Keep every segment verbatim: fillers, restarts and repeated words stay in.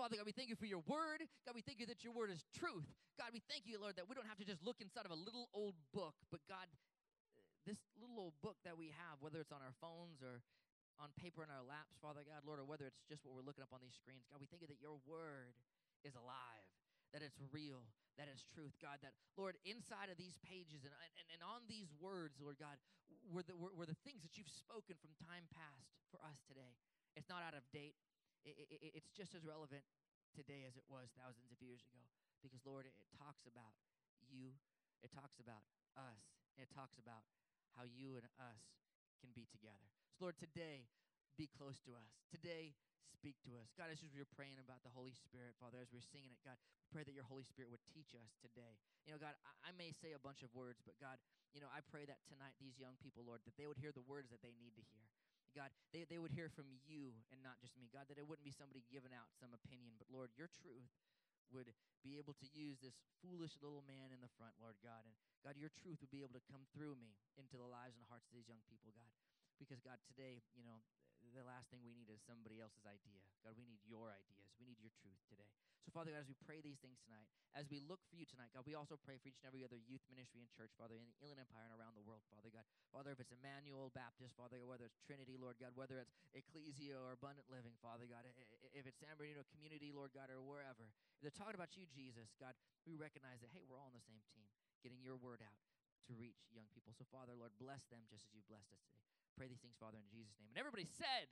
Father God, we thank you for your word. God, we thank you that your word is truth. God, we thank you, Lord, that we don't have to just look inside of a little old book, but God, this little old book that we have, whether it's on our phones or on paper in our laps, Father God, Lord, or whether it's just what we're looking up on these screens, God, we thank you that your word is alive, that it's real, that it's truth, God, that, Lord, inside of these pages and, and, and on these words, Lord God, were the, were, were the things that you've spoken from time past for us today. It's not out of date. It, it, it's just as relevant today as it was thousands of years ago. Because, Lord, it, it talks about you. It talks about us. It talks about how you and us can be together. So, Lord, today, be close to us. Today, speak to us. God, as we were praying about the Holy Spirit, Father, as we were singing it, God, we pray that your Holy Spirit would teach us today. You know, God, I, I may say a bunch of words, but God, you know, I pray that tonight these young people, Lord, that they would hear the words that they need to hear. God, they, they would hear from you and not just me. God, that it wouldn't be somebody giving out some opinion, but Lord, your truth would be able to use this foolish little man in the front, Lord God. And God, your truth would be able to come through me into the lives and hearts of these young people, God. Because God, today, you know, the last thing we need is somebody else's idea. God, we need your ideas. We need your truth today. So, Father God, as we pray these things tonight, as we look for you tonight, God, we also pray for each and every other youth ministry and church, Father, in the Inland Empire and around the world, Father God. Father, if it's Emmanuel Baptist, Father, whether it's Trinity, Lord God, whether it's Ecclesia or Abundant Living, Father God, if it's San Bernardino Community, Lord God, or wherever, if they're talking about you, Jesus, God, we recognize that, hey, we're all on the same team, getting your word out to reach young people. So, Father, Lord, bless them just as you've blessed us today. Pray these things, Father, in Jesus' name. And everybody said,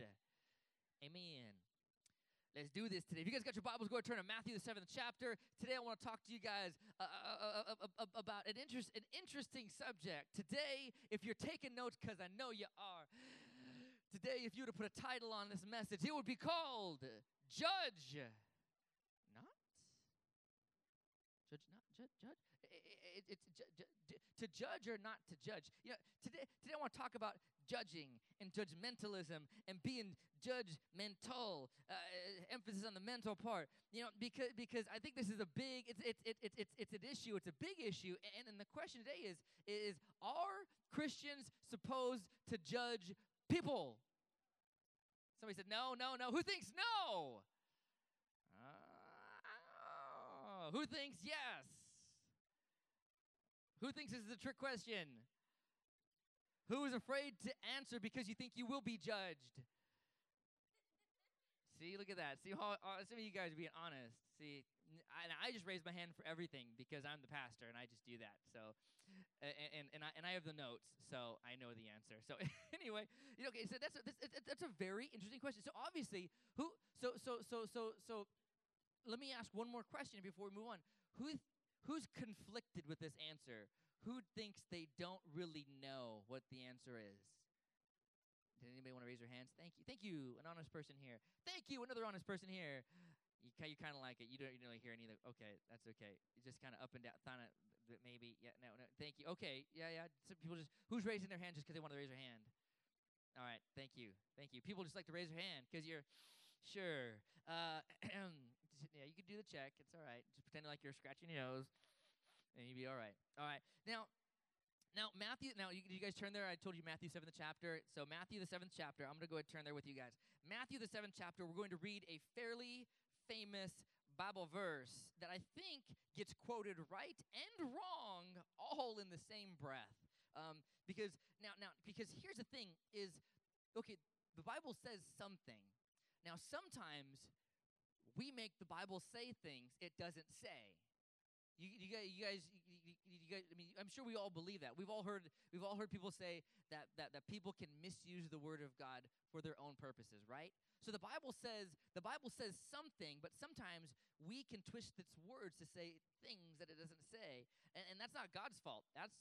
amen. Let's do this today. If you guys got your Bibles, go ahead and turn to Matthew, the seventh chapter. Today I want to talk to you guys uh, uh, uh, uh, about an, interest, an interesting subject. Today, if you're taking notes, because I know you are, today if you were to put a title on this message, it would be called Judge Not? Judge Not? Judge? Judge? It, it, it's ju- ju- ju- to judge or not to judge. You know, today, today I want to talk about judging and judgmentalism and being judgmental. Uh, emphasis on the mental part. You know, because because I think this is a big. It's it's it's it's it's, it's an issue. It's a big issue. And and the question today is is are Christians supposed to judge people? Somebody said no, no, no. Who thinks no? Uh, who thinks yes? Who thinks this is a trick question? Who is afraid to answer because you think you will be judged? See, look at that. See how uh, some of you guys are being honest. See, I, I just raise my hand for everything because I'm the pastor and I just do that. So, and and, and I and I have the notes, so I know the answer. So anyway, you know, okay. So that's a, that's, that's a very interesting question. So obviously, who? So so so so so. Let me ask one more question before we move on. Who who's conflicted with this answer? Who thinks they don't really know what the answer is? Did anybody want to raise their hands? Thank you. Thank you. An honest person here. Thank you. Another honest person here. You, you kind of like it. You don't, you don't really hear any of the, okay, that's okay. You just kind of up and down, kind of maybe, yeah, no, no. Thank you. Okay, yeah, yeah. Some people just, who's raising their hand just because they want to raise their hand? All right, thank you. Thank you. People just like to raise their hand because you're, sure. Uh, yeah, you can do the check. It's all right. Just pretend like you're scratching your nose, and you'll be all right. All right. Now, Now, Matthew, now, you, you guys turn there. I told you Matthew, seventh chapter. So, Matthew, the seventh chapter. I'm going to go ahead and turn there with you guys. Matthew, the seventh chapter, we're going to read a fairly famous Bible verse that I think gets quoted right and wrong all in the same breath. Um, because, now, now, because here's the thing is, okay, the Bible says something. Now, sometimes we make the Bible say things it doesn't say. You, you guys, you guys, you, you, you guys. I mean, I'm sure we all believe that. We've all heard, we've all heard people say that, that that people can misuse the word of God for their own purposes, right? So the Bible says, the Bible says something, but sometimes we can twist its words to say things that it doesn't say, and, and that's not God's fault. That's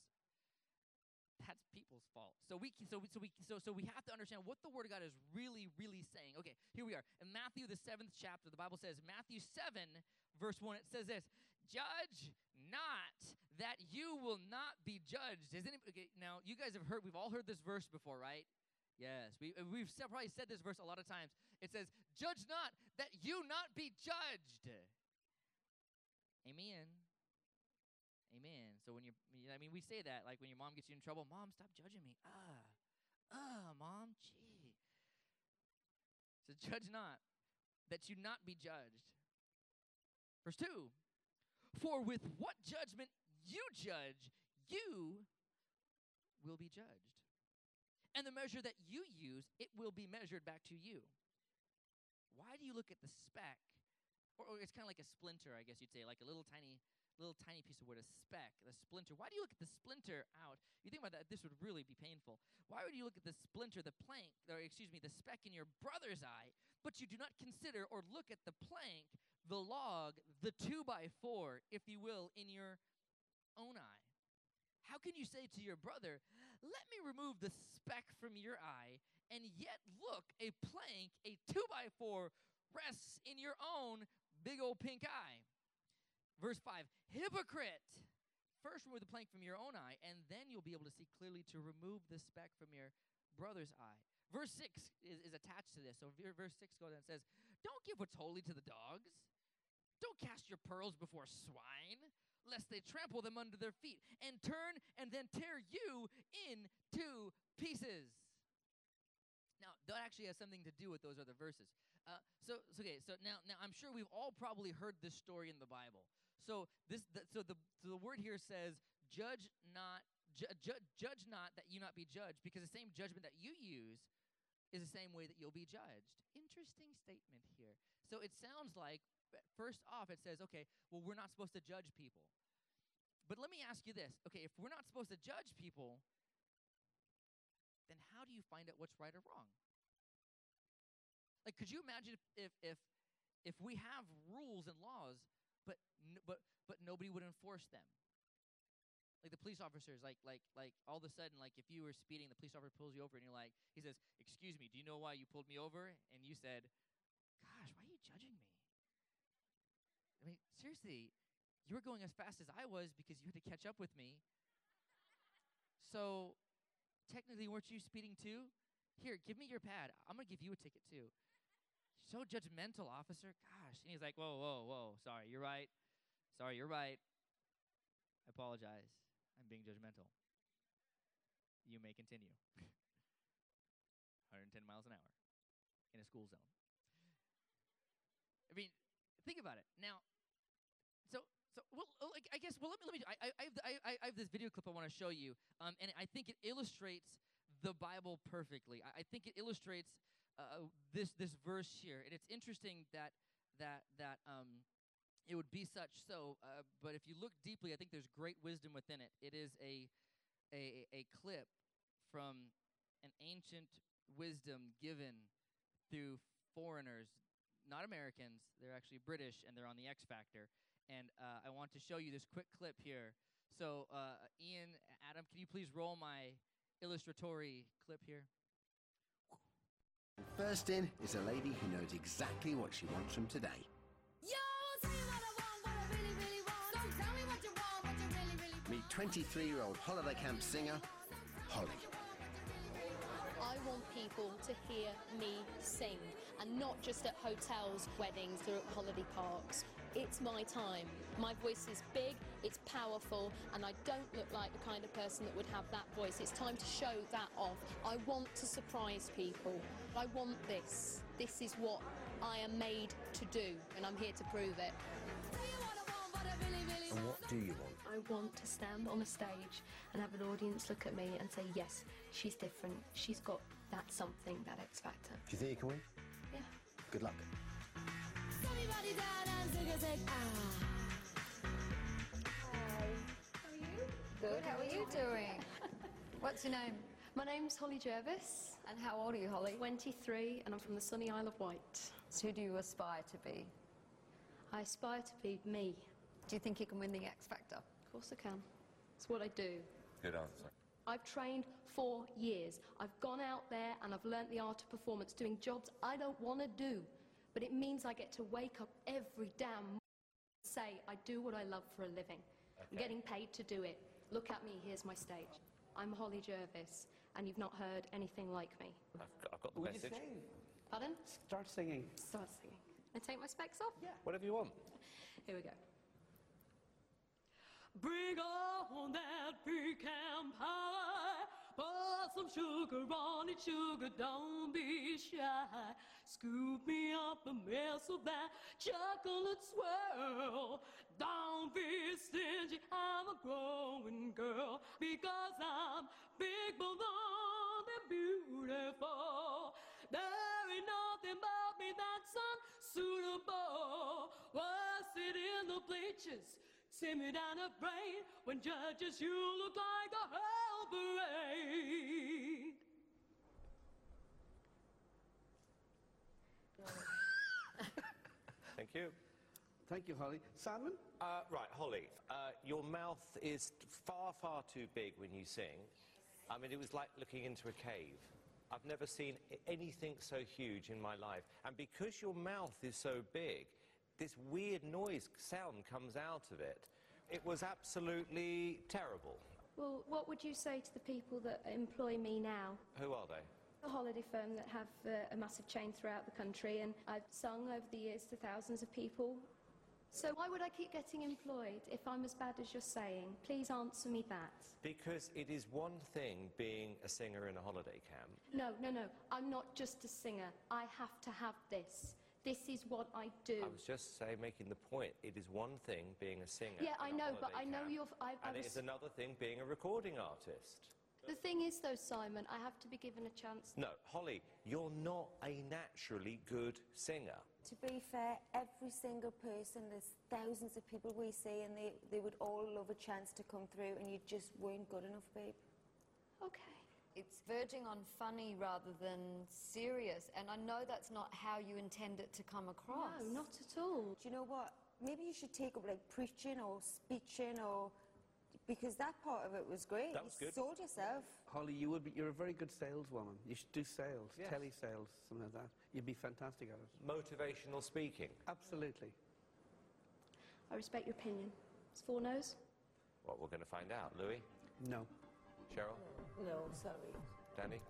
that's people's fault. So we can, so we, so we so so we have to understand what the word of God is really, really saying. Okay, here we are in Matthew the seventh chapter. The Bible says, Matthew seven, verse one. It says this. Judge not that you will not be judged. Is anybody, okay, now, you guys have heard, we've all heard this verse before, right? Yes, we, we've probably said this verse a lot of times. It says, judge not that you not be judged. Amen. Amen. So when you're, I mean, we say that, like when your mom gets you in trouble, Mom, stop judging me. Ah, ah, Mom, gee. So judge not that you not be judged. Verse two, for with what judgment you judge, you will be judged. And the measure that you use, it will be measured back to you. Why do you look at the speck? Or, or it's kind of like a splinter, I guess you'd say, like a little tiny, little tiny piece of wood, a speck, the splinter. Why do you look at the splinter out? You think about that, this would really be painful. Why would you look at the splinter, the plank, or excuse me, the speck in your brother's eye, but you do not consider or look at the plank, the log, the two by four, if you will, in your own eye? How can you say to your brother, let me remove the speck from your eye, and yet look, a plank, a two by four, rests in your own big old pink eye? Verse five, hypocrite! First remove the plank from your own eye, and then you'll be able to see clearly to remove the speck from your brother's eye. Verse six is, is attached to this. So verse six goes and says, don't give what's holy to the dogs. Don't cast your pearls before swine, lest they trample them under their feet and turn and then tear you into pieces. Now, that actually has something to do with those other verses. Uh, so, so, okay, so now, now I'm sure we've all probably heard this story in the Bible. So this, the, so the, so the word here says, judge not, ju- ju- judge not that you not be judged, because the same judgment that you use is the same way that you'll be judged. Interesting statement here. So it sounds like, first off, it says, okay, well, we're not supposed to judge people. But let me ask you this. Okay, if we're not supposed to judge people, then how do you find out what's right or wrong? Like, could you imagine if if if, if we have rules and laws, but n- but but nobody would enforce them? Like the police officers, like like like all of a sudden, like if you were speeding, the police officer pulls you over, and you're like, he says, "Excuse me, do you know why you pulled me over?" And you said, "Gosh, why are you judging me?" I mean, seriously, you were going as fast as I was because you had to catch up with me. So, technically, weren't you speeding too? Here, give me your pad. I'm going to give you a ticket too. So judgmental, officer. Gosh. And he's like, whoa, whoa, whoa. Sorry, you're right. Sorry, you're right. I apologize. I'm being judgmental. You may continue. one hundred ten miles an hour in a school zone. I mean, think about it. Now, so, so well, like, I guess, well, let me, let me, I, I, I, I, I have this video clip I want to show you, um, and I think it illustrates the Bible perfectly. I, I think it illustrates uh, this this verse here, and it's interesting that that that um, it would be such so. Uh, but if you look deeply, I think there's great wisdom within it. It is a a a clip from an ancient wisdom given through foreigners, not Americans. They're actually British, and they're on the X Factor. And uh, I want to show you this quick clip here. So, uh, Ian, Adam, can you please roll my illustratory clip here? First in is a lady who knows exactly what she wants from today. Yo, tell me what I want, what I really, really want. So tell me what you want, what you really, really want. Meet twenty-three-year-old holiday camp singer, Holly. I want people to hear me sing, and not just at hotels, weddings, or at holiday parks. It's my time. My voice is big, it's powerful, and I don't look like the kind of person that would have that voice. It's time to show that off. I want to surprise people. I want this. This is what I am made to do, and I'm here to prove it. Tell you what I want, what I really, really And want. what do you want? I want to stand on a stage and have an audience look at me and say, yes, she's different. She's got that something, that X Factor. Do you think you can win? Yeah. Good luck. Everybody down and zig a zig, ah. Hi. How are you? Good. How are you doing? What's your name? My name's Holly Jervis, And how old are you, Holly? twenty-three, and I'm from the sunny Isle of Wight. So who do you aspire to be? I aspire to be me. Do you think you can win the X Factor? Of course I can. It's what I do. Good answer. I've trained for years. I've gone out there and I've learnt the art of performance, doing jobs I don't want to do. But it means I get to wake up every damn morning and say I do what I love for a living. I'm Okay. getting paid to do it. Look at me, here's my stage. I'm Holly Jervis, and you've not heard anything like me. I've got, I've got the Will you message. sing? Pardon? Start singing. Start singing. And take my specs off? Yeah. Whatever you want. Here we go. Bring on that pecan pie, Pour some sugar on it, sugar, don't be shy. Scoop me up a mess of that chocolate swirl. Don't be stingy, I'm a growing girl, because I'm big, blonde, and beautiful. There ain't nothing about me that's unsuitable. Was sit in the bleachers, see me down a brain. When judges, you look like a hell parade. Thank you. Thank you, Holly. Simon? Uh, right, Holly, uh, your mouth is far, far too big when you sing. I mean, it was like looking into a cave. I've never seen i- anything so huge in my life. And because your mouth is so big, this weird noise sound comes out of it. It was absolutely terrible. Well, what would you say to the people that employ me now? Who are they? A holiday firm that have uh, a massive chain throughout the country, and I've sung over the years to thousands of people. So why would I keep getting employed if I'm as bad as you're saying? Please answer me that. Because it is one thing being a singer in a holiday camp. No, no, no. I'm not just a singer. I have to have this. This is what I do. I was just say, making the point, it is one thing being a singer Yeah, I in a know, but holiday I know camp, you're... I, I and it was- is another thing being a recording artist. The thing is, though, Simon, I have to be given a chance. No, Holly, you're not a naturally good singer. To be fair, every single person, there's thousands of people we see, and they, they would all love a chance to come through, and you just weren't good enough, babe. Okay. It's verging on funny rather than serious, and I know that's not how you intend it to come across. No, not at all. Do you know what? Maybe you should take up like preaching or speeching, or because that part of it was great. That was you good. sold yourself. Holly, you would be, you're a very good saleswoman. You should do sales, Yes. telesales, something like that. You'd be fantastic at it. Motivational speaking. Absolutely. I respect your opinion. It's four no's. Well, we're going to find out. Louis? No. Cheryl? No, sorry. Danny?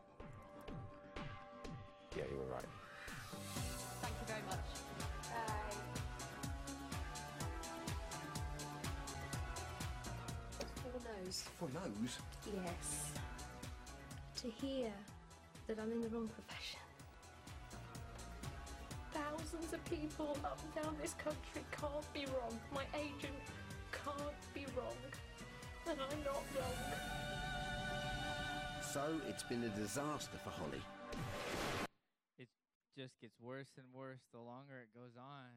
Yeah, you were right. Thank you very much. Bye. Four no's. For nose. Yes. To hear that I'm in the wrong profession. Thousands of people up and down this country can't be wrong. My agent can't be wrong. And I'm not wrong. So it's been a disaster for Holly. It just gets worse and worse the longer it goes on.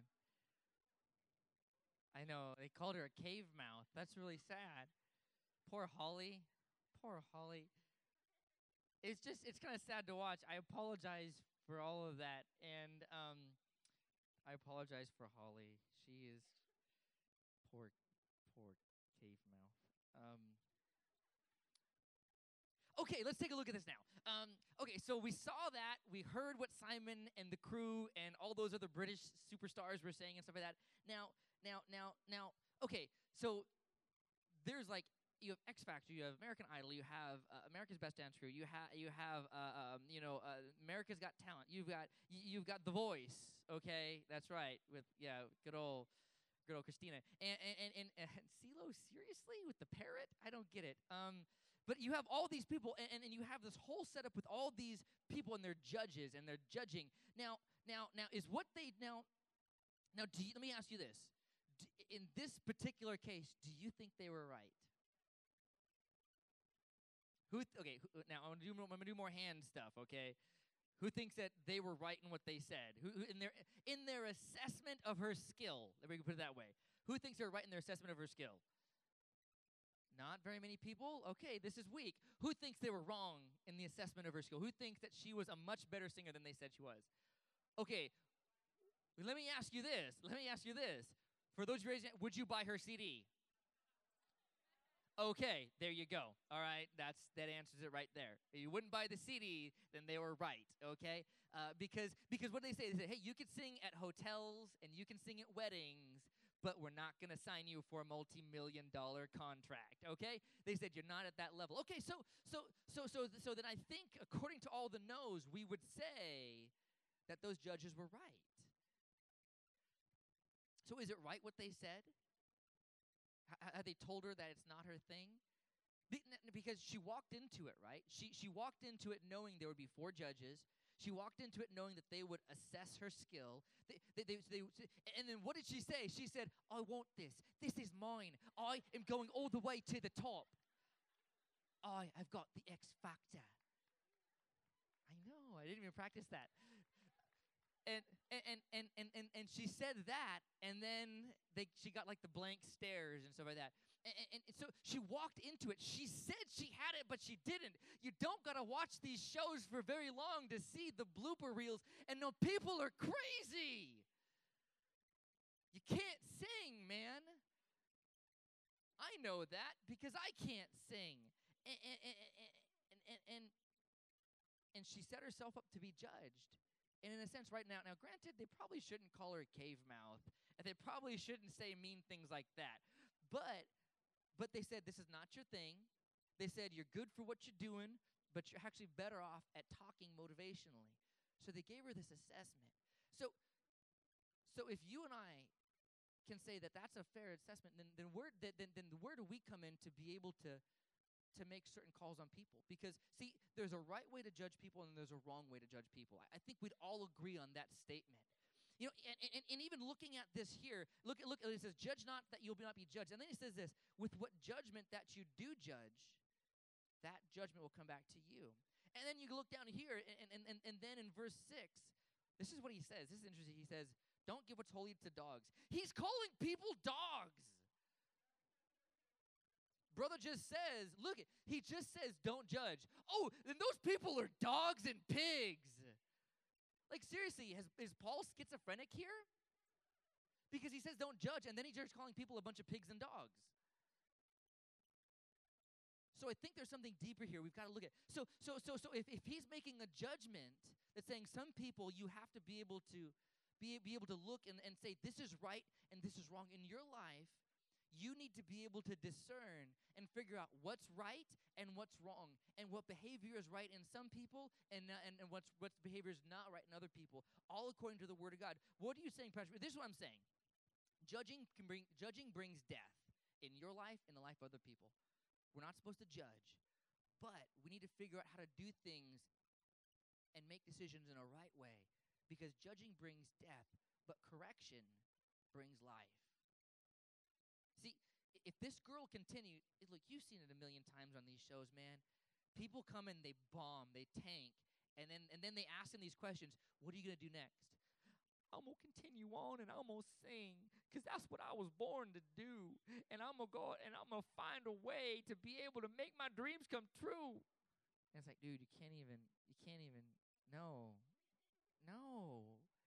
I know, they called her a cave mouth. That's really sad. Poor Holly. Poor Holly. It's just, it's kind of sad to watch. I apologize for all of that. And um, I apologize for Holly. She is poor, poor cave mouth. Um, Okay, let's take a look at this now. Um, okay, so we saw that. We heard what Simon and the crew and all those other British superstars were saying and stuff like that. Now, now, now, now, okay, so there's like, you have X Factor, you have American Idol, you have uh, America's Best Dance Crew, you have, you have, uh, um, you know, uh, America's Got Talent, you've got, y- you've got The Voice, okay, that's right, with, yeah, good old, good old Christina. And, and, and, and, and CeeLo, seriously, with the parrot? I don't get it. Um, But you have all these people, and, and, and you have this whole setup with all these people and their judges and their judging. Now, now, now, is what they now? Now, do you, let me ask you this: D, in this particular case, do you think they were right? Who? Th- okay, who, now I'm gonna do more, I'm gonna do more hand stuff. Okay, who thinks that they were right in what they said? Who, who in their in their assessment of her skill? Let me put it that way. Who thinks they're right in their assessment of her skill? Not very many people? Okay, this is weak. Who thinks they were wrong in the assessment of her skill? Who thinks that she was a much better singer than they said she was? Okay, let me ask you this. Let me ask you this. For those raising, would you buy her C D? Okay, there you go. All right, that's that answers it right there. If you wouldn't buy the C D, then they were right. Okay, uh, because because what do they say? They say, hey, you can sing at hotels and you can sing at weddings, but we're not going to sign you for a multi-million dollar contract, okay? They said you're not at that level. Okay, so so so so th- so then I think according to all the no's, we would say that those judges were right. So is it right what they said? H- have they told her that it's not her thing? Be- n- because she walked into it, right? She she walked into it knowing there would be four judges. She walked into it knowing that they would assess her skill. They, they, they, they, and then what did she say? She said, I want this. This is mine. I am going all the way to the top. I have got the X factor. I know, I didn't even practice that. And and and and and and she said that, and then they she got like the blank stares and stuff like that. And, and, and so she walked into it. She said she had it, but she didn't. You don't gotta watch these shows for very long to see the blooper reels and know people are crazy. You can't sing, man. I know that because I can't sing. And and and and and, and, and she set herself up to be judged. And in a sense, right now, now granted, they probably shouldn't call her cave mouth, and they probably shouldn't say mean things like that. But, but they said, this is not your thing. They said, you're good for what you're doing, but you're actually better off at talking motivationally. So they gave her this assessment. So, so if you and I can say that that's a fair assessment, then then where then then where do we come in to be able to to make certain calls on people? Because, see, there's a right way to judge people and there's a wrong way to judge people. I, I think we'd all agree on that statement. You know, and, and, and even looking at this here, look at look. It says, "Judge not, that you'll not be judged." And then he says this: "With what judgment that you do judge, that judgment will come back to you." And then you look down here, and and and, and then in verse six, this is what he says. This is interesting. He says, "Don't give what's holy to dogs." He's calling people dogs. Brother just says, look, he just says, don't judge. Oh, then those people are dogs and pigs. Like, seriously, has, is Paul schizophrenic here? Because he says, don't judge, and then he starts calling people a bunch of pigs and dogs. So I think there's something deeper here we've got to look at. So, so, so, so if, if he's making a judgment that's saying some people you have to be able to be, be able to look and, and say, this is right and this is wrong in your life, you need to be able to discern and figure out what's right and what's wrong, and what behavior is right in some people and uh, and, and what's what's behavior is not right in other people, all according to the Word of God. What are you saying, Pastor? This is what I'm saying. Judging can bring judging brings death in your life and the life of other people. We're not supposed to judge, but we need to figure out how to do things and make decisions in a right way, because judging brings death, but correction brings life. See, if this girl continued, look, you've seen it a million times on these shows, man. People come and they bomb, they tank, and then and then they ask them these questions. What are you going to do next? I'm going to continue on and I'm going to sing, because that's what I was born to do. And I'm going to go and I'm going to find a way to be able to make my dreams come true. And it's like, dude, you can't even, you can't even, no, no.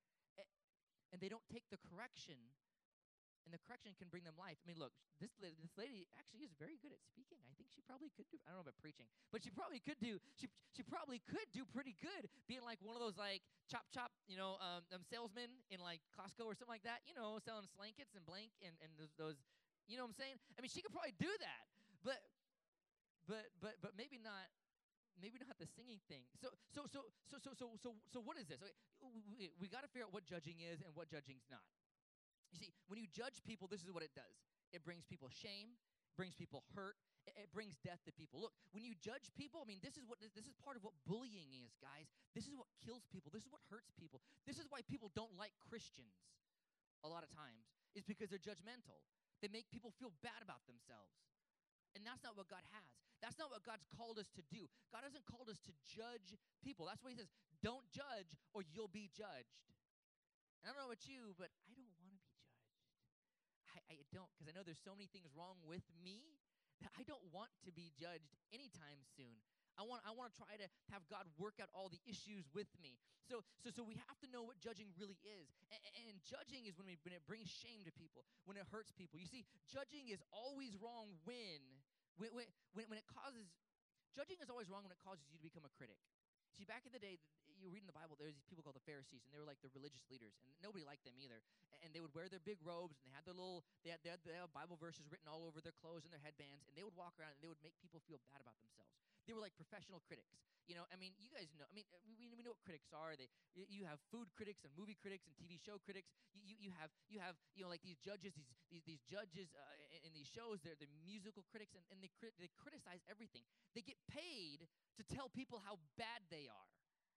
And they don't take the correction. And the correction can bring them life. I mean, look, this lady, this lady actually is very good at speaking. I think she probably could do, I don't know about preaching, but she probably could do, she she probably could do pretty good being like one of those like chop chop, you know, um, um salesmen in like Costco or something like that, you know, selling slankets and blank and, and those, those, you know what I'm saying? I mean, she could probably do that, but, but, but, but maybe not, maybe not the singing thing. So, so, so, so, so, so, so, so what is this? Okay, we, we got to figure out what judging is and what judging's not. You see, when you judge people, this is what it does. It brings people shame, brings people hurt, it, it brings death to people. Look, when you judge people, I mean, this is what this, this is part of what bullying is, guys. This is what kills people. This is what hurts people. This is why people don't like Christians a lot of times, is because they're judgmental. They make people feel bad about themselves. And that's not what God has. That's not what God's called us to do. God hasn't called us to judge people. That's why he says, don't judge or you'll be judged. And I don't know about you, but I don't want to be judged. I, I don't, because I know there's so many things wrong with me that I don't want to be judged anytime soon. I want I want to try to have God work out all the issues with me. So so so we have to know what judging really is. And, and judging is when, we, when it brings shame to people, when it hurts people. You see, judging is always wrong when when when, when it causes, judging is always wrong when it causes you to become a critic. See, back in the day, you read in the Bible, there was these people called the Pharisees, and they were like the religious leaders, and nobody liked them either. And they would wear their big robes, and they had their little, they had, they had, they had Bible verses written all over their clothes and their headbands, and they would walk around, and they would make people feel bad about themselves. They were like professional critics. You know, I mean, you guys know. I mean, uh, we, we know what critics are. They you, you have food critics and movie critics and T V show critics. You you, you have you have you know like these judges, these these, these judges uh, in, in these shows. They're the musical critics, and, and they crit- they criticize everything. They get paid to tell people how bad they are.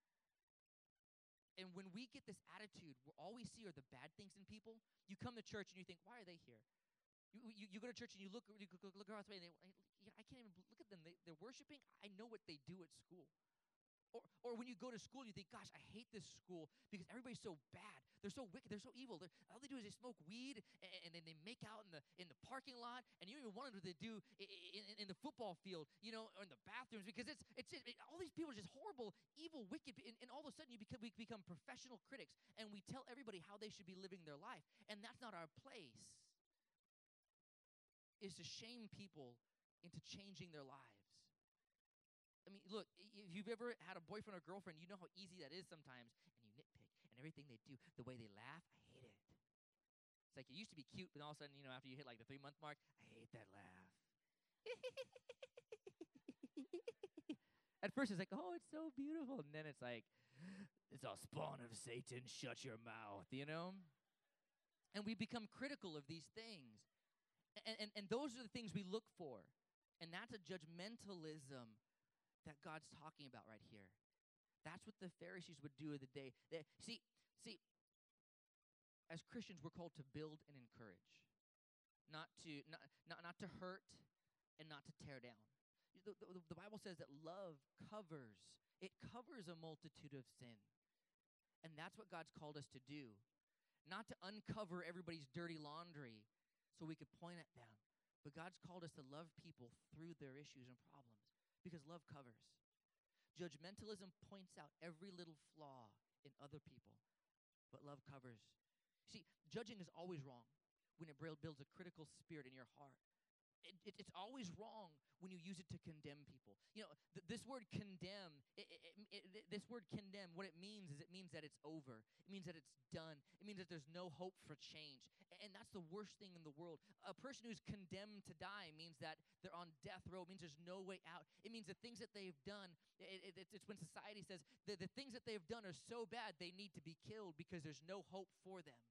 And when we get this attitude where all we see are the bad things in people, you come to church and you think, why are they here? You, you, you go to church and you look you look, look across the way and they, I, you know, I can't even look at them. They, they're worshiping. I know what they do at school. Or, or when you go to school, you think, gosh, I hate this school because everybody's so bad. They're so wicked. They're so evil. They're, all they do is they smoke weed, and, and then they make out in the in the parking lot, and you don't even wonder what they do in, in, in the football field, you know, or in the bathrooms, because it's it's it, all these people are just horrible, evil, wicked, and, and all of a sudden you become, we become professional critics, and we tell everybody how they should be living their life, and that's not our place. Is to shame people into changing their lives. I mean, look, if you've ever had a boyfriend or girlfriend, you know how easy that is sometimes. And you nitpick, and everything they do, the way they laugh, I hate it. It's like it used to be cute, but all of a sudden, you know, after you hit like the three-month mark, I hate that laugh. At first, it's like, oh, it's so beautiful. And then it's like, it's a spawn of Satan, shut your mouth, you know? And we become critical of these things. And, and, and those are the things we look for. And that's a judgmentalism that God's talking about right here. That's what the Pharisees would do of the day. They, see, see, as Christians, we're called to build and encourage, not to not not, not to hurt and not to tear down. The, the, the Bible says that love covers. It covers a multitude of sin. And that's what God's called us to do. Not to uncover everybody's dirty laundry so we could point at them. But God's called us to love people through their issues and problems. Because love covers. Judgmentalism points out every little flaw in other people, but love covers. See, judging is always wrong when it builds a critical spirit in your heart. It, it, it's always wrong when you use it to condemn people. You know, th- this word condemn, it, it, it, it, this word condemn, what it means is it means that it's over. It means that it's done. It means that there's no hope for change. And that's the worst thing in the world. A person who's condemned to die means that they're on death row. It means there's no way out. It means the things that they've done, it, it, it's when society says the, the things that they've done are so bad they need to be killed because there's no hope for them.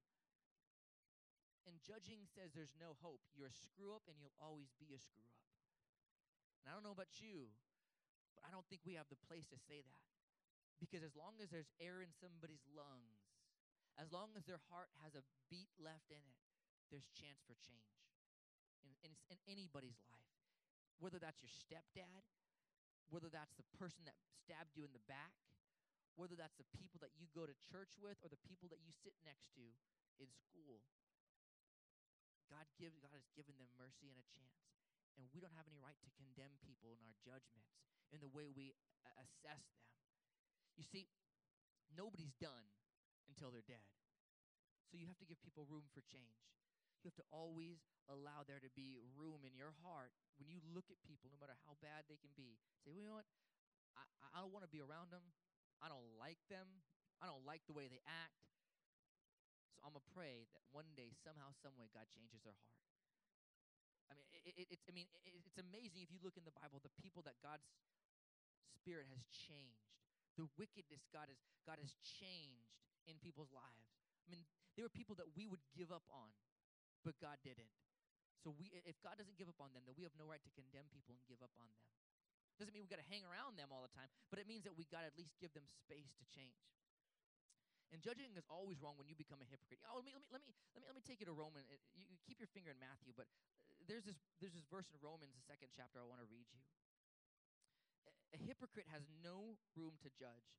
And judging says there's no hope. You're a screw-up and you'll always be a screw-up. And I don't know about you, but I don't think we have the place to say that. Because as long as there's air in somebody's lungs, as long as their heart has a beat left in it, there's chance for change in, in, in anybody's life. Whether that's your stepdad, whether that's the person that stabbed you in the back, whether that's the people that you go to church with or the people that you sit next to in school. God gives, God has given them mercy and a chance. And we don't have any right to condemn people in our judgments, in the way we uh, assess them. You see, nobody's done until they're dead. So you have to give people room for change. You have to always allow there to be room in your heart when you look at people, no matter how bad they can be. Say, well, you know what? I, I don't want to be around them. I don't like them. I don't like the way they act. So I'm going to pray that one day, somehow, some way, God changes their heart. I mean, it, it, it's, I mean it, it's amazing if you look in the Bible, the people that God's Spirit has changed, the wickedness God has, God has changed in people's lives. I mean, they were people that we would give up on, but God didn't. So we, if God doesn't give up on them, then we have no right to condemn people and give up on them. Doesn't mean we got to hang around them all the time, but it means that we got to at least give them space to change. And judging is always wrong when you become a hypocrite. Oh, let me let me let me let me let me take you to Romans. You, you keep your finger in Matthew, but uh, there's this there's this verse in Romans, the second chapter. I want to read you. A, a hypocrite has no room to judge.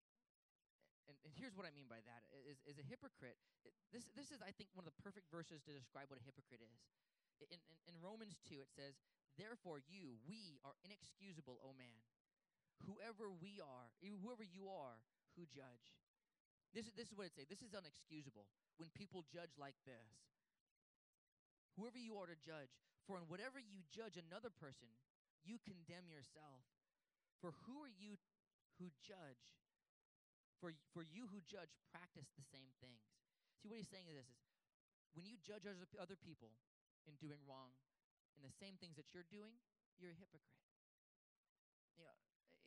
And, and here's what I mean by that: is, is a hypocrite. It, this this is I think one of the perfect verses to describe what a hypocrite is. In in, in Romans two, it says, "Therefore you, we are inexcusable, O man, whoever we are, whoever you are, who judge." This is, this is what it says. This is unexcusable when people judge like this. Whoever you are to judge, for in whatever you judge another person, you condemn yourself. For who are you who judge? For, for you who judge practice the same things. See, what he's saying is this, is when you judge other, other people in doing wrong, in the same things that you're doing, you're a hypocrite. You know, in, in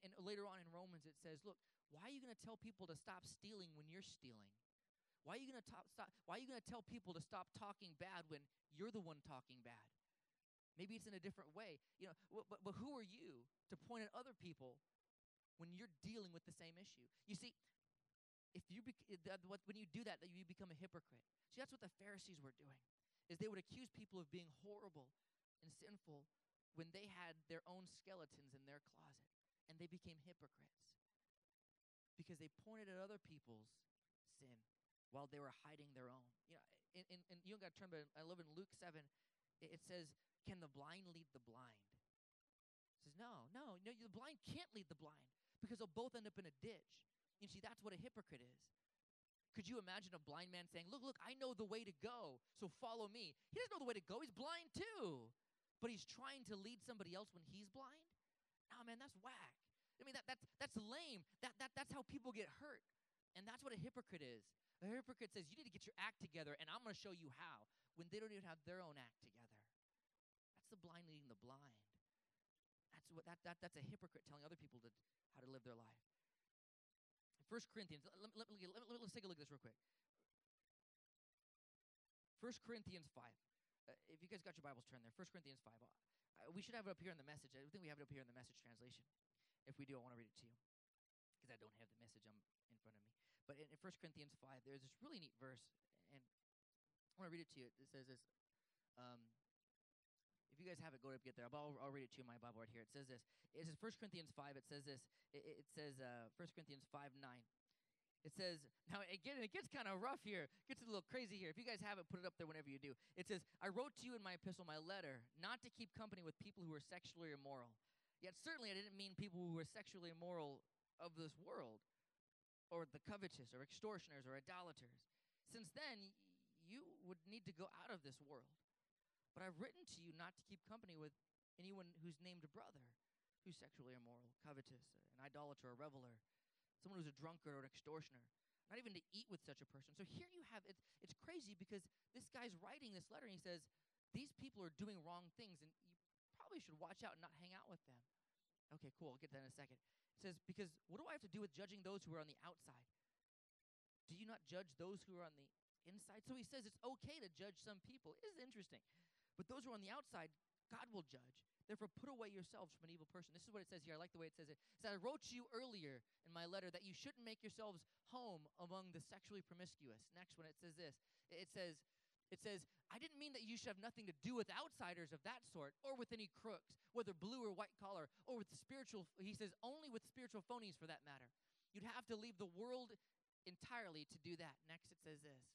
and later on in Romans, it says, look, why are you going to tell people to stop stealing when you're stealing? Why are you going to stop? Why are you going to tell people to stop talking bad when you're the one talking bad? Maybe it's in a different way, you know. But, but, but who are you to point at other people when you're dealing with the same issue? You see, if you bec- that, what, when you do that, that you become a hypocrite. See, that's what the Pharisees were doing, is they would accuse people of being horrible and sinful when they had their own skeletons in their closet, and they became hypocrites because they pointed at other people's sin while they were hiding their own. You know, in, in, in, you don't got to turn, but I love in Luke seven, it, it says, can the blind lead the blind? It says, no, no, no, the blind can't lead the blind because they'll both end up in a ditch. You see, that's what a hypocrite is. Could you imagine a blind man saying, look, look, I know the way to go, so follow me. He doesn't know the way to go. He's blind too. But he's trying to lead somebody else when he's blind? No, man, that's whack. I mean, that, that's, that's lame. That, that, that's how people get hurt. And that's what a hypocrite is. A hypocrite says, you need to get your act together, and I'm going to show you how, when they don't even have their own act together. That's the blind leading the blind. That's what that, that that's a hypocrite telling other people to, how to live their life. First Corinthians, let, let, let, let, let, let's take a look at this real quick. First Corinthians five. Uh, if you guys got your Bibles, turn there. First Corinthians five. Uh, we should have it up here in the message. I think we have it up here in the message translation. If we do, I want to read it to you because I don't have the message um, in front of me. But in, in First Corinthians five, there's this really neat verse, and I want to read it to you. It says this. Um, if you guys have it, go to get there. I'll, I'll read it to you in my Bible right here. It says this. It says First Corinthians five. It says this. It, it says uh, First Corinthians five nine. It says, now again, it gets kind of rough here. It gets a little crazy here. If you guys have it, put it up there whenever you do. It says, I wrote to you in my epistle, my letter, not to keep company with people who are sexually immoral. Yet certainly I didn't mean people who were sexually immoral of this world, or the covetous, or extortioners, or idolaters. Since then, you would need to go out of this world. But I've written to you not to keep company with anyone who's named a brother, who's sexually immoral, covetous, an idolater, a reveler, someone who's a drunkard or an extortioner, not even to eat with such a person. So here you have, it's, it's crazy because this guy's writing this letter and he says, these people are doing wrong things and you probably should watch out and not hang out with them. Okay, cool, I'll get to that in a second. It says, because what do I have to do with judging those who are on the outside? Do you not judge those who are on the inside? So he says it's okay to judge some people. It is interesting. But those who are on the outside, God will judge. Therefore, put away yourselves from an evil person. This is what it says here. I like the way it says it. It says, I wrote to you earlier in my letter that you shouldn't make yourselves home among the sexually promiscuous. Next one, it says this. It says, it says, I didn't mean that you should have nothing to do with outsiders of that sort, or with any crooks, whether blue or white collar, or with spiritual, he says, only with spiritual phonies for that matter. You'd have to leave the world entirely to do that. Next, it says this.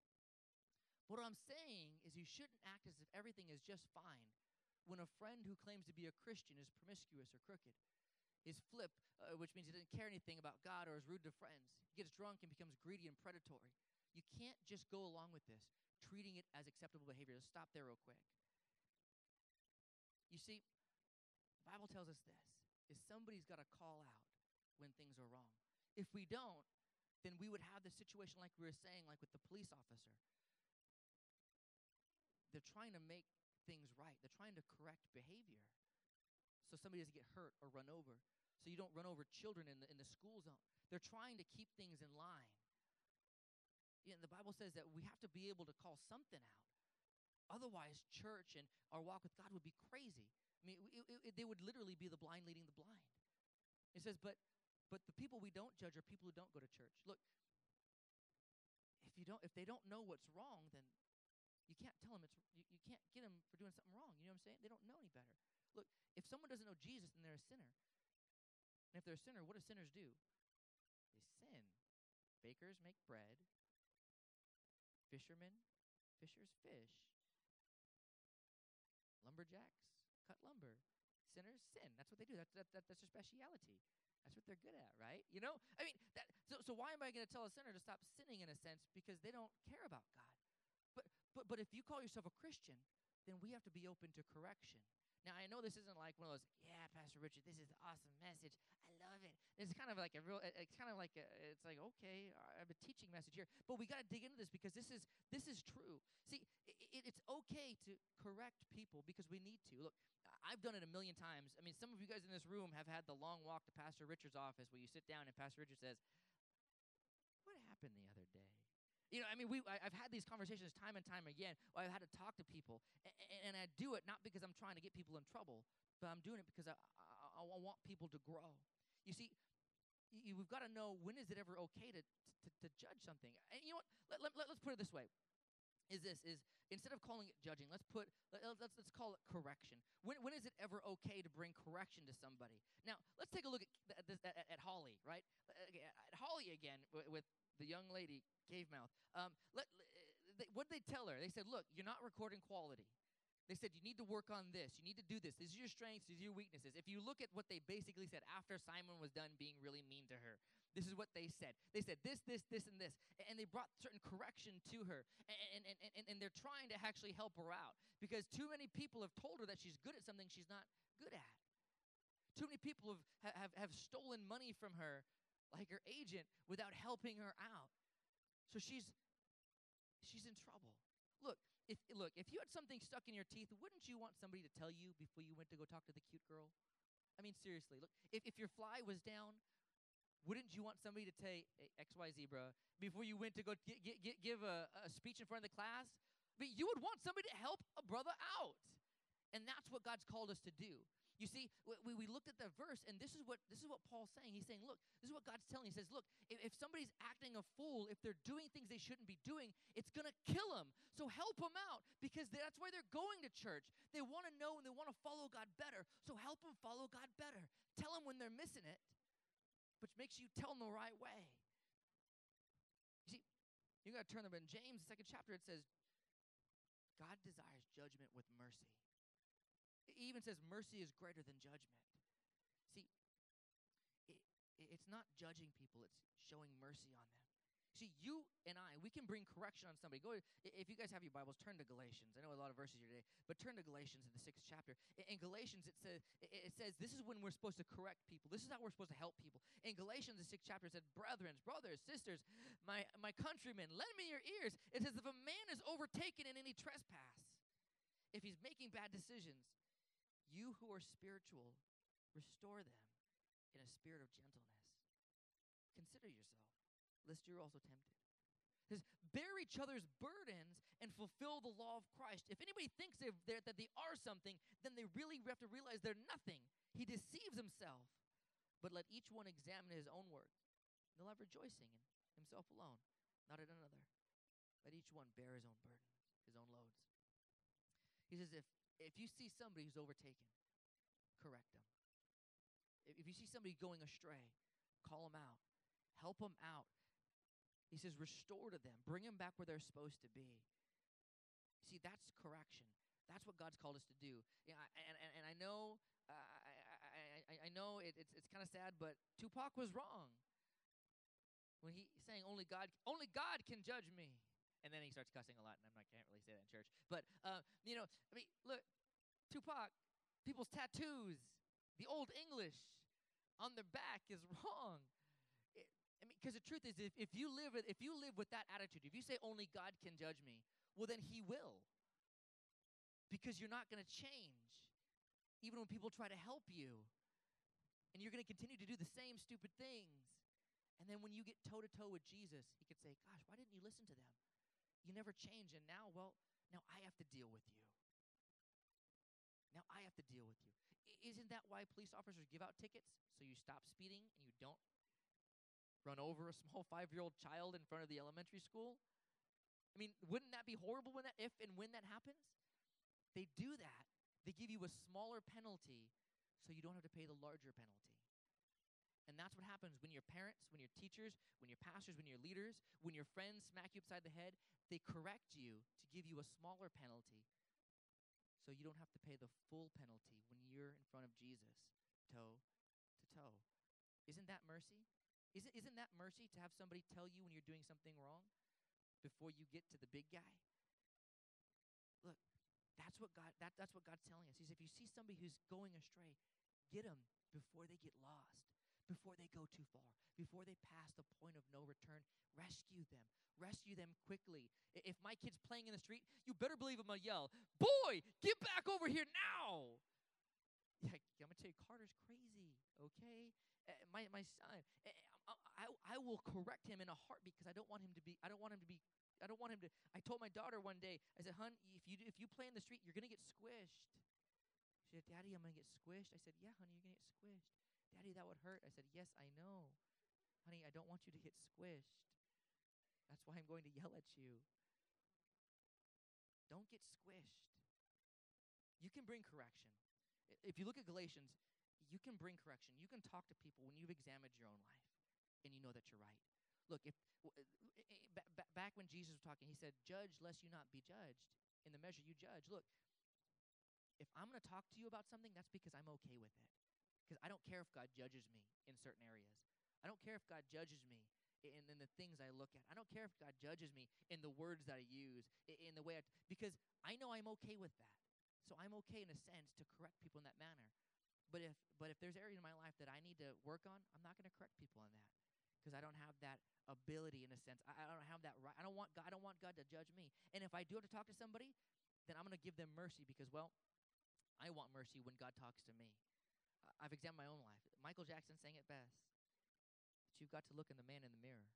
What I'm saying is you shouldn't act as if everything is just fine when a friend who claims to be a Christian is promiscuous or crooked, is flip, uh, which means he doesn't care anything about God or is rude to friends. He gets drunk and becomes greedy and predatory. You can't just go along with this, treating it as acceptable behavior. Let's stop there real quick. You see, the Bible tells us this, is somebody's got to call out when things are wrong. If we don't, then we would have the situation like we were saying, like with the police officer. They're trying to make things right. They're trying to correct behavior so somebody doesn't get hurt or run over, so you don't run over children in the, in the school zone. They're trying to keep things in line. You know, the Bible says that we have to be able to call something out. Otherwise, church and our walk with God would be crazy. I mean, it, it, it, they would literally be the blind leading the blind. It says, but but the people we don't judge are people who don't go to church. Look, if you don't, if they don't know what's wrong, then you can't tell them it's, you, you can't get them for doing something wrong. You know what I'm saying? They don't know any better. Look, if someone doesn't know Jesus, then they're a sinner. And if they're a sinner, what do sinners do? They sin. Bakers make bread. Fishermen, fishers fish. Lumberjacks cut lumber. Sinners sin. That's what they do. That's, that, that, that's their speciality. That's what they're good at, right? You know? I mean, that, so, so why am I going to tell a sinner to stop sinning in a sense? Because they don't care about God. But, but, but if you call yourself a Christian, then we have to be open to correction. Now, I know this isn't like one of those, yeah, Pastor Richard, this is an awesome message. I love it. It's kind of like a real, it's kind of like, a, it's like, okay, I have a teaching message here. But we got to dig into this because this is this is true. See, it, it, it's okay to correct correct people because we need to. Look, I- I've done it a million times. I mean, some of you guys in this room have had the long walk to Pastor Richard's office where you sit down and Pastor Richard says, what happened the other day? You know, I mean, we, I, I've had these conversations time and time again where I've had to talk to people, and, and I do it not because I'm trying to get people in trouble, but I'm doing it because I, I, I want people to grow. You see, you, we've got to know, when is it ever okay to, to, to judge something? And you know what? Let, let, let, let's put it this way. Is this, is instead of calling it judging, let's put, let, let's, let's call it correction. When, when is it ever okay to bring correction to somebody? Now, let's take a look at, at, this, at, at Holly, right? At Holly again, with, with the young lady, Cave Mouth. Um, let, they, what did they tell her? They said, look, you're not recording quality. They said, you need to work on this. You need to do this. These are your strengths. These are your weaknesses. If you look at what they basically said after Simon was done being really mean to her, this is what they said. They said this, this, this, and this. And they brought certain correction to her. And, and, and, and they're trying to actually help her out. Because too many people have told her that she's good at something she's not good at. Too many people have, have, have stolen money from her, like her agent, without helping her out. So she's she's in trouble. Look, if look, if you had something stuck in your teeth, wouldn't you want somebody to tell you before you went to go talk to the cute girl? I mean, seriously, look, if, if your fly was down, wouldn't you want somebody to say, hey, X Y Z, bro, before you went to go get, get, get, give a, a speech in front of the class? But you would want somebody to help a brother out. And that's what God's called us to do. You see, we, we looked at that verse, and this is what this is what Paul's saying. He's saying, look, this is what God's telling. He says, look, if, if somebody's acting a fool, if they're doing things they shouldn't be doing, it's going to kill them. So help them out, because that's why they're going to church. They want to know and they want to follow God better. So help them follow God better. Tell them when they're missing it, which makes you tell them the right way. You see, you got to turn them in James, the second chapter. It says, God desires judgment with mercy. It even says mercy is greater than judgment. See, it, it's not judging people, it's showing mercy on them. See, you and I, we can bring correction on somebody. Go, if you guys have your Bibles, turn to Galatians. I know a lot of verses here today, but turn to Galatians in the sixth chapter. In, in Galatians, it says, it, it says this is when we're supposed to correct people. This is how we're supposed to help people. In Galatians, the sixth chapter, it said, brethren, brothers, sisters, my, my countrymen, lend me your ears. It says, if a man is overtaken in any trespass, if he's making bad decisions, you who are spiritual, restore them in a spirit of gentleness. Consider yourself, lest you're also tempted. It says, bear each other's burdens and fulfill the law of Christ. If anybody thinks they're, they're, that they are something, then they really have to realize they're nothing. He deceives himself. But let each one examine his own work. They'll have rejoicing in himself alone, not in another. Let each one bear his own burdens, his own loads. He says, if If you see somebody who's overtaken, correct them. If, if you see somebody going astray, call them out. Help them out. He says, restore to them. Bring them back where they're supposed to be. See, that's correction. That's what God's called us to do. Yeah, and, and, and I know, uh, I, I, I, I know it, it's, it's kind of sad, but Tupac was wrong when he's saying only God, only God can judge me. And then he starts cussing a lot, and I'm not, can't really say that in church. But, uh, you know, I mean, look, Tupac, people's tattoos, the Old English on their back is wrong. It, I mean, because the truth is, if, if you live with, if you live with that attitude, if you say only God can judge me, well, then he will. Because you're not going to change, even when people try to help you. And you're going to continue to do the same stupid things. And then when you get toe-to-toe with Jesus, he could say, gosh, why didn't you listen to them? You never change, and now, well, now I have to deal with you. Now I have to deal with you. I- isn't that why police officers give out tickets? So you stop speeding and you don't run over a small five-year-old child in front of the elementary school? I mean, wouldn't that be horrible when that, if and when that happens? They do that. They give you a smaller penalty so you don't have to pay the larger penalty. And that's what happens when your parents, when your teachers, when your pastors, when your leaders, when your friends smack you upside the head, they correct you to give you a smaller penalty so you don't have to pay the full penalty when you're in front of Jesus, toe to toe. Isn't that mercy? Isn't, isn't that mercy to have somebody tell you when you're doing something wrong before you get to the big guy? Look, that's what God, that, that's what God's telling us. He says, if you see somebody who's going astray, get them before they get lost. before they go too far, before they pass the point of no return. Rescue them. Rescue them quickly. I- If my kid's playing in the street, you better believe I'm going to yell, "Boy, get back over here now!" Yeah, I'm going to tell you, Carter's crazy, okay? Uh, my, my son, uh, I, I, I will correct him in a heartbeat because I don't want him to be, I don't want him to be, I don't want him to, I told my daughter one day, I said, "Hun, if you, if you play in the street, you're going to get squished." She said, "Daddy, I'm going to get squished." I said, "Yeah, honey, you're going to get squished." "Daddy, that would hurt." I said, "Yes, I know. Honey, I don't want you to get squished. That's why I'm going to yell at you. Don't get squished." You can bring correction. I- If you look at Galatians, you can bring correction. You can talk to people when you've examined your own life and you know that you're right. Look, if w- uh, uh, uh, ba- ba- back when Jesus was talking, he said, "Judge lest you not be judged. In the measure you judge." Look, if I'm going to talk to you about something, that's because I'm okay with it. Because I don't care if God judges me in certain areas. I don't care if God judges me in, in the things I look at. I don't care if God judges me in the words that I use, i- in the way I, because I know I'm okay with that. So I'm okay in a sense to correct people in that manner. But if but if there's areas in my life that I need to work on, I'm not going to correct people on that because I don't have that ability in a sense. I, I don't have that right. I don't want God. I don't want God to judge me. And if I do have to talk to somebody, then I'm going to give them mercy because, well, I want mercy when God talks to me. I- I've examined my own life. Michael Jackson sang it best. That you've got to look in the man in the mirror.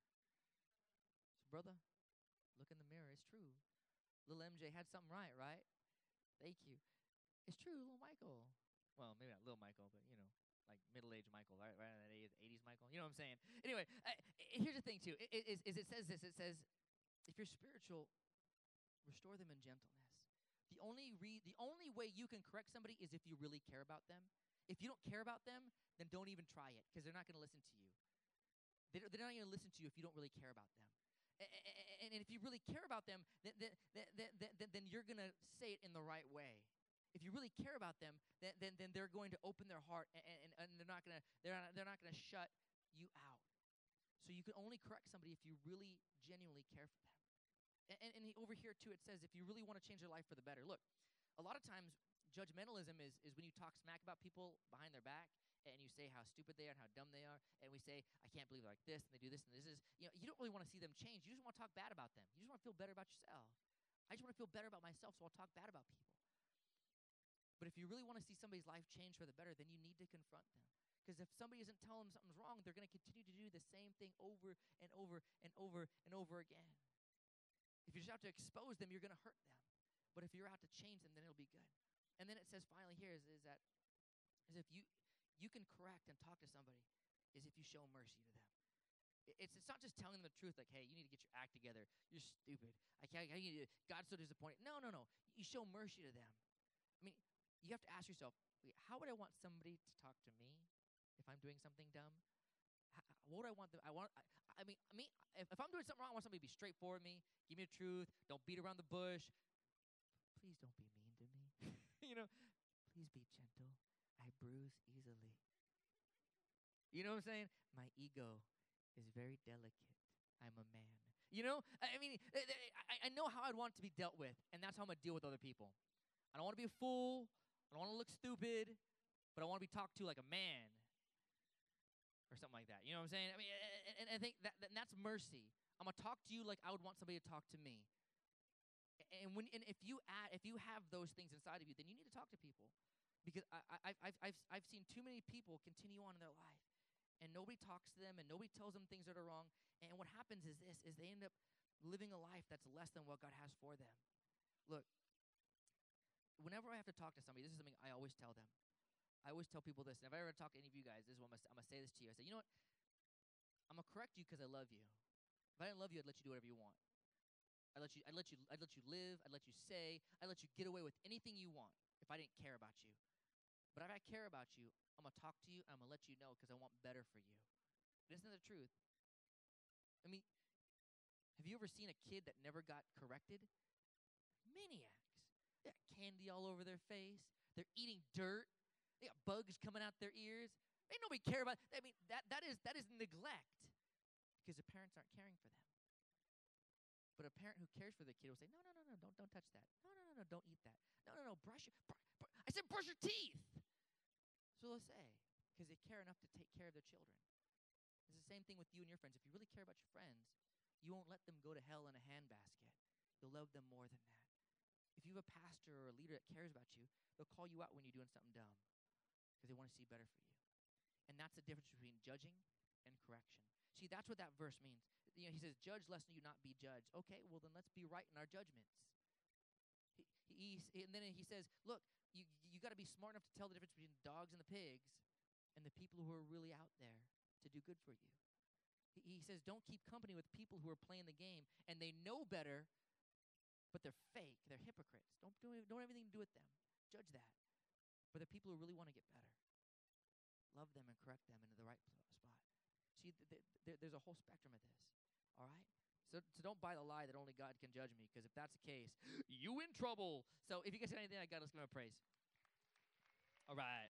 So, brother, look in the mirror. It's true. Little M J had something right, right? Thank you. It's true, little Michael. Well, maybe not little Michael, but you know, like middle-aged Michael, right? Right in that age, eighties Michael. You know what I'm saying? Anyway, I, I- here's the thing too. I- I- Is, is it says this? It says, if you're spiritual, restore them in gentleness. The only re- the only way you can correct somebody is if you really care about them. If you don't care about them, then don't even try it because they're not going to listen to you. They don't- They're not going to listen to you if you don't really care about them. A- a- a- And if you really care about them, then, then, then, then, then, then you're going to say it in the right way. If you really care about them, then, then, then they're going to open their heart and, and, and they're not going to they're not, they're not going to shut you out. So you can only correct somebody if you really genuinely care for them. And, and, and over here too, it says if you really want to change their life for the better. Look, a lot of times judgmentalism is, is when you talk smack about people behind their back and you say how stupid they are and how dumb they are, and we say, "I can't believe they're like this and they do this and this is," you know, you don't really want to see them change. You just want to talk bad about them. You just want to feel better about yourself. I just want to feel better about myself, so I'll talk bad about people. But if you really want to see somebody's life change for the better, then you need to confront them. Because if somebody isn't telling them something's wrong, they're going to continue to do the same thing over and over and over and over again. If you just have to expose them, you're going to hurt them. But if you're out to change them, then it'll be good. And then it says finally here is, is that is if you you can correct and talk to somebody is if you show mercy to them. I- It's it's not just telling them the truth, like, "Hey, you need to get your act together. You're stupid. I can't. I need to, God's so disappointed." No, no, no. You show mercy to them. I mean, you have to ask yourself, wait, how would I want somebody to talk to me if I'm doing something dumb? H- what would I want them? I want. I, I mean, me. If, if I'm doing something wrong, I want somebody to be straightforward with me. Give me the truth. Don't beat around the bush. Please don't be mean to me. you know, please be gentle. I bruise easily. You know what I'm saying? My ego is very delicate. I'm a man. You know, I I mean, I, I I know how I'd want it to be dealt with, and that's how I'm gonna deal with other people. I don't want to be a fool. I don't want to look stupid, but I want to be talked to like a man or something like that. You know what I'm saying? I mean, and, and I think that, that that's mercy. I'm gonna talk to you like I would want somebody to talk to me. A- And when and if you add, if you have those things inside of you, then you need to talk to people, because I, I I've I've I've I've seen too many people continue on in their life, and nobody talks to them, and nobody tells them things that are wrong. And what happens is this: is they end up living a life that's less than what God has for them. Look, whenever I have to talk to somebody, this is something I always tell them. I always tell people this. And if I ever talk to any of you guys, this is what I'm gonna, I'm gonna say this to you. I say, you know what? I'm gonna correct you because I love you. If I didn't love you, I'd let you do whatever you want. I'd let you, I'd let you, I'd let you live. I'd let you say. I'd let you get away with anything you want if I didn't care about you. But if I care about you, I'm gonna talk to you and I'm gonna let you know because I want better for you. Isn't that the truth? I mean, have you ever seen a kid that never got corrected? Maniacs. They got candy all over their face. They're eating dirt. They got bugs coming out their ears. Ain't nobody care about. I mean, that that is that is neglect because the parents aren't caring for them. But a parent who cares for the kid will say, "No, no, no, no, don't don't touch that. No, no, no, no, don't eat that. No, no, no, brush your. Br- br- I said brush your teeth." So they'll say, because they care enough to take care of their children. It's the same thing with you and your friends. If you really care about your friends, you won't let them go to hell in a handbasket. You'll love them more than that. If you have a pastor or a leader that cares about you, they'll call you out when you're doing something dumb because they want to see better for you. And that's the difference between judging and correction. See, that's what that verse means. You know, he says, judge lest you not be judged. Okay, well then let's be right in our judgments. He, he, and then he says, look, you you got to be smart enough to tell the difference between the dogs and the pigs and the people who are really out there to do good for you. He, he says, don't keep company with people who are playing the game and they know better, but they're fake. They're hypocrites. Don't do don't have anything to do with them. Judge that. But the people who really want to get better, love them and correct them into the right pl- spot. See, th- th- th- there's a whole spectrum of this. All right. So, so don't buy the lie that only God can judge me, because if that's the case, you in trouble. So if you guys got anything like God, let's give him a praise. All right.